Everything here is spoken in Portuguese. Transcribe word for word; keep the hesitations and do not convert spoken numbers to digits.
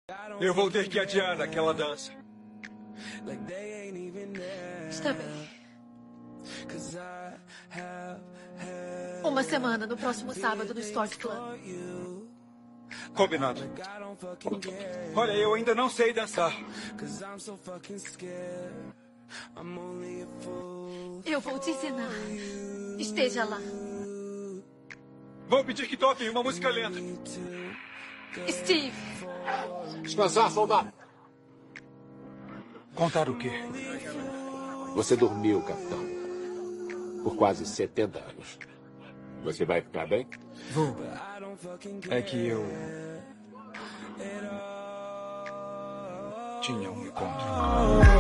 Eu vou ter que adiar aquela dança. Está bem. Uma semana no próximo sábado no Stork Club. Combinado. Olha, eu ainda não sei dançar. Eu vou te ensinar. Esteja lá. Vou pedir que toquem uma música lenta. Steve. Descansar, soldado. Contar o quê? Você dormiu, capitão. Por quase setenta anos. Você vai ficar bem? Vou. É que eu... tinha um encontro.